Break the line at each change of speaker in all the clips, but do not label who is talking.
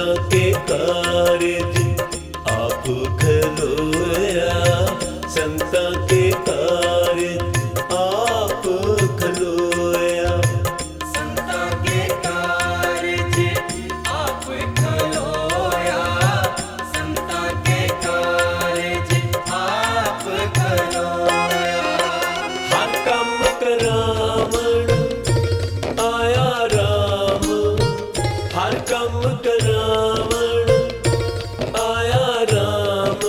संता के कारज आप खलोया, संता के कारज आप खलोया।
संता के कारज आप खलोया, संता के कारज आप खलोया।
हर काम करावण आया राम, हर काम करावण आया राम।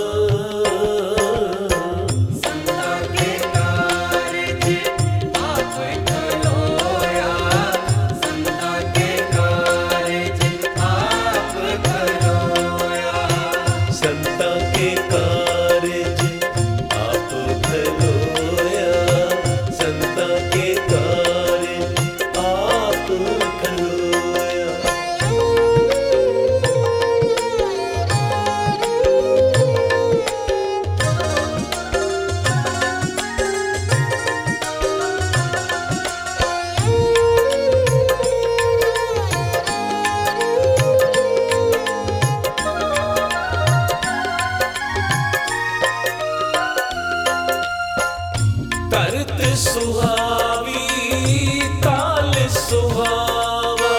संता के कारज आप खलोया, संता के कारज आप खलोया।
संता के कारज आप खलोया, संता के कारज आप खलोया। करत सुहावी ताल सुहावा,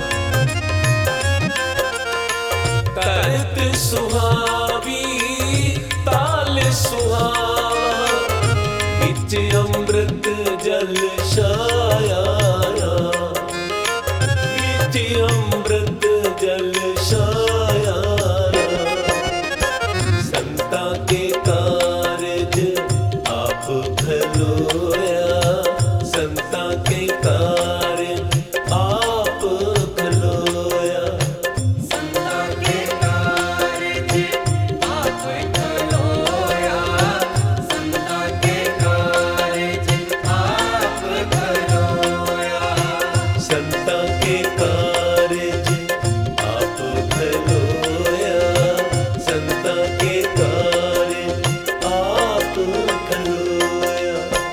करत सुहावी ताल सुहावा। बिच अमृत जल छाया राम, बिच अमृत जल छाया राम। संता के कारज आप खलोया, संता के कारज आप खलोया।
संता के कारज आप खलोया, संता के कारज आप खलोया।
संता के कारज आप खलोया, संता के कारज आप खलोया।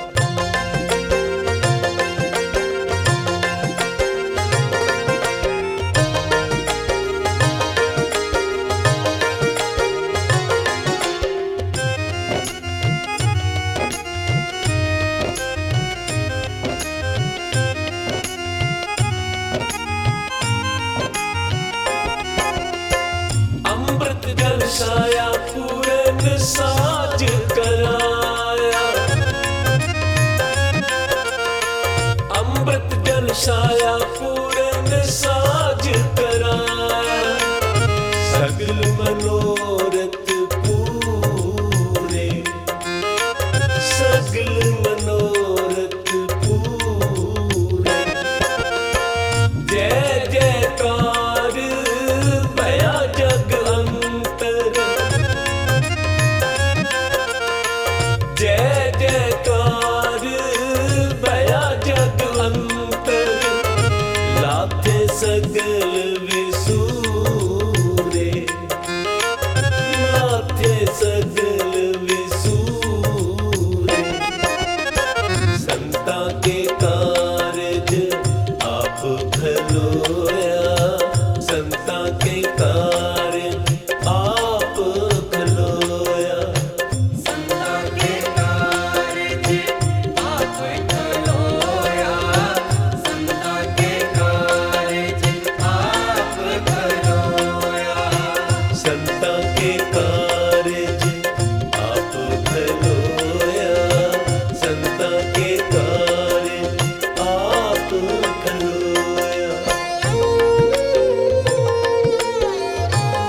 अमृत जल छाया पूरन साज कराया, अमृत जल छाया पूरन साज कराया। सगल मनोरथ पूरे, सगल मनोरथ पूरे। जय जयकार भया जग अंतर, जय जयकार भया जग अंतर। लाथे सगल विसूरे, लाथे सगल विसूरे। संता के कारज आप खलोया, संता के कारज आप खलोया।
संता के कारज आप खलोया, संता के कारज आप खलोया।
संता के कारज आप खलोया, संता के कारज आप खलोया।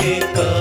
के कारज